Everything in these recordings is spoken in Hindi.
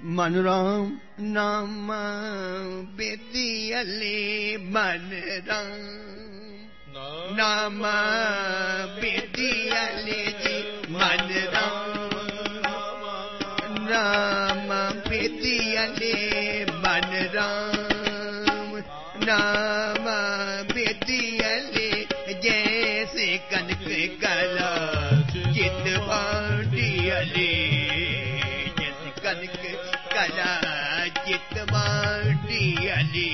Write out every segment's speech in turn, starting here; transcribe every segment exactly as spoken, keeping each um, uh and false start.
मन राम नाम बेदियले मन राम नाम बेदियले जी मन राम नाम बेदियले मन राम नाम बेदियले जैसे कनक कला चित बांडियले जैसे कनक कला चित बांडियले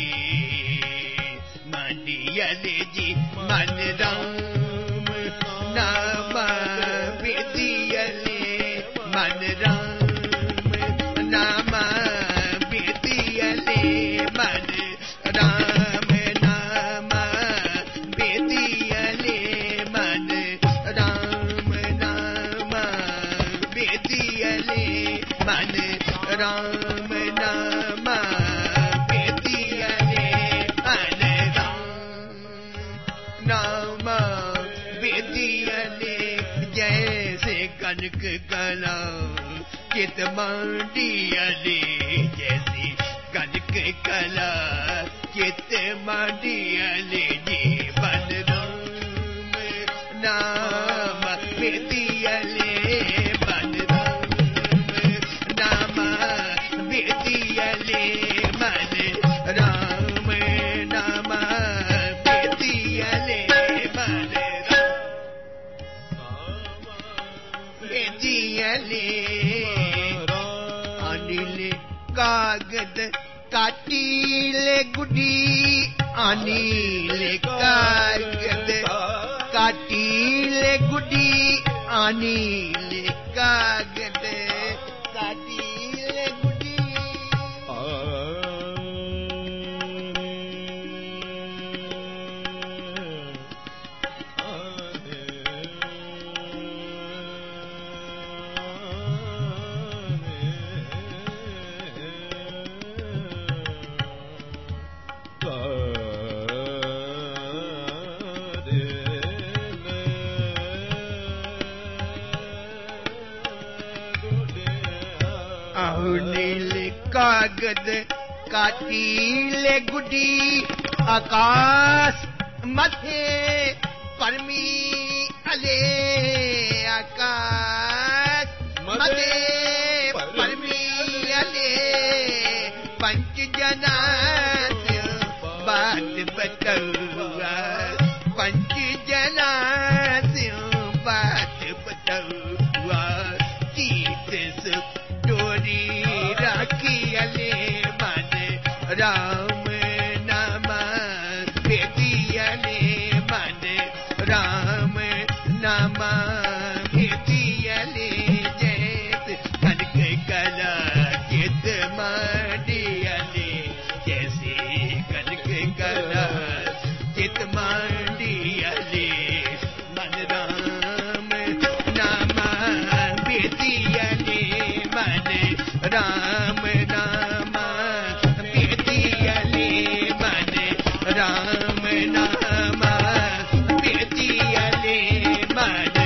मांडियले जी मन राम नाम बेदियले मन राम नाम बेदियले मन राम नाम बेदियले मन राम नाम बेदियले मन राम नाम बेदियले मन राम नाम बेदियले जैसे कनक कला चित मांडियले जैसी कनक कला चित मांडियले जीवन राम नाम बेदियले मन राम नाम बेदियले मन राम नाम बेदियले मन बेदियले अनिल कागद काटीले गुडी अनिल कागद काटीले गुडी अनिल कागद काटीले गुडी अनिल कागद काटीले गुडी आकाश मथे परमी अले आकाश मथे परमी अले पंच जना बात बतौआ पंच जना बात बतौआ गीत डोरी राखियले मन राम नाम बेदियले मन राम नाम बेदियले जैसे कनक कला चित मांडियले जैसे कनक कला चित मांडियले मन राम नाम बेदियले मन राम नाम बेदियले मन राम नाम बेदियले मन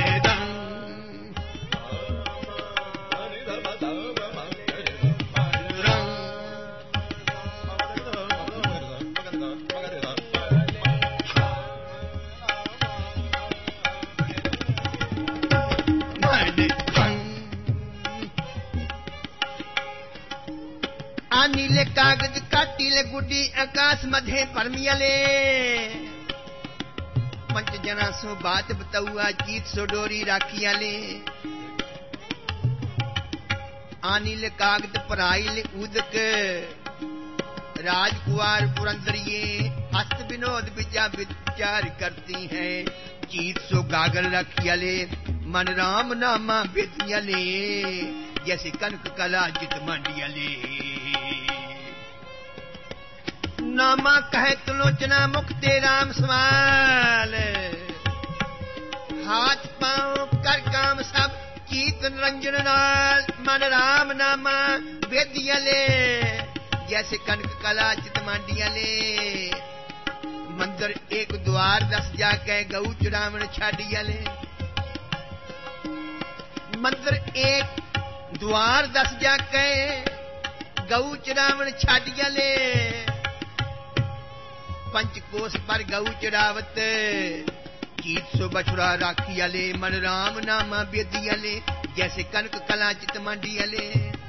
अनिल कागज काटीले गुडी आकाश मध्य परमियले पंच जना सो बात बतौआ जीत सो डोरी राखियले अनिल कागज पराइल उदक राजकुमार पुरंदरिये हस्त विनोद विद्या विचार करती हैं जीत सो गागल रखियले मन राम नामा बेदियले जैसे कनक कला जित मंडियले नामा कहे तुलोचना मुक्ते राम सवाल हाथ पांव कर काम सब कीत रंजन नाल मन राम नामा बेदियले जैसे कनक कला चित मांडियले मंदिर एक द्वार दस जाके गऊ चुरावन छाडियले मंदिर एक द्वार दस जाके गऊ चरावण छाडिया ले पंचकोश पर गऊ चरावत कीत सो बछुड़ा राखिया ले मन राम नामा बेदिया ले जैसे कनक कला चित मांडिया ले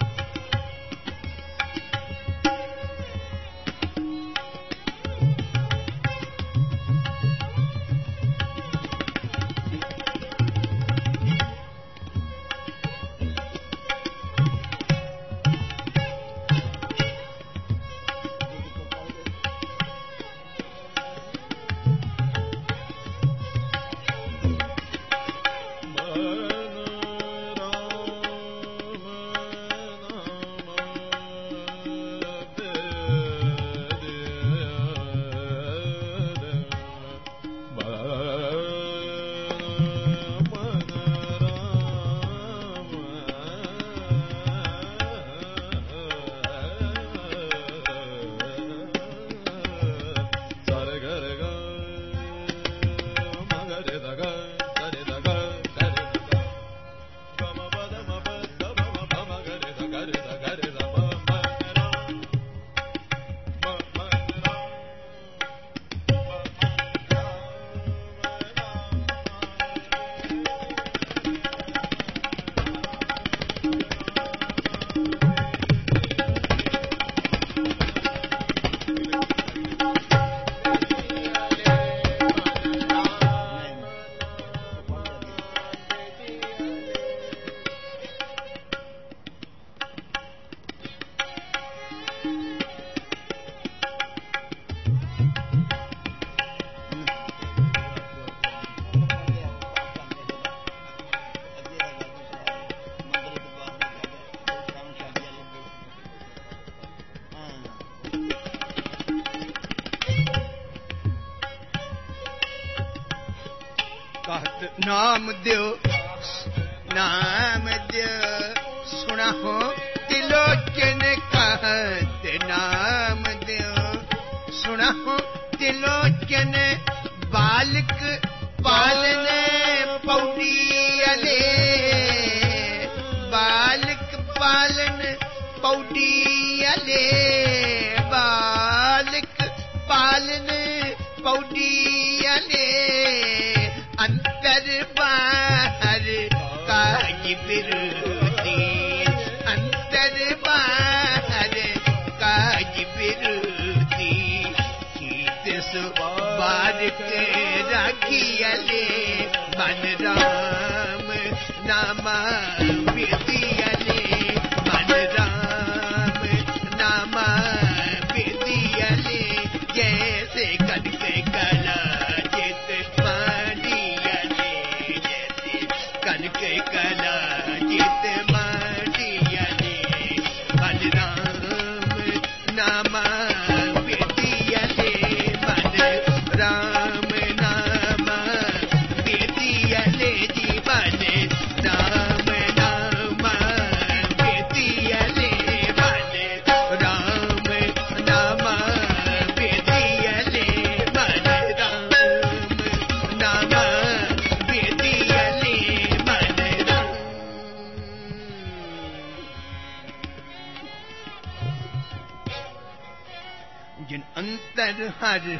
नाम दियो नाम दियो सुना हो तिलोचन कहत नाम दियो सुना हो तिलोचन बालक पालन पौड़ियले बालक पालन पौड़ियले बालक पालन पौड़ियले अंतर बाहर काज विरोधी अंतर बाहर काज विरोधी कीत सो बारक राखियले मन राम नामा बेदियले मन राम नामा बेदियले जैसे कनक कला कला चित मांडिया ले मन राम नामा बेदिया ले मन राम नामा बेदिया ले जी मन राम नामा बेदिया ले मन राम नामा बेदिया ले मन राम नामा बेदिया ले जिन अंतर हर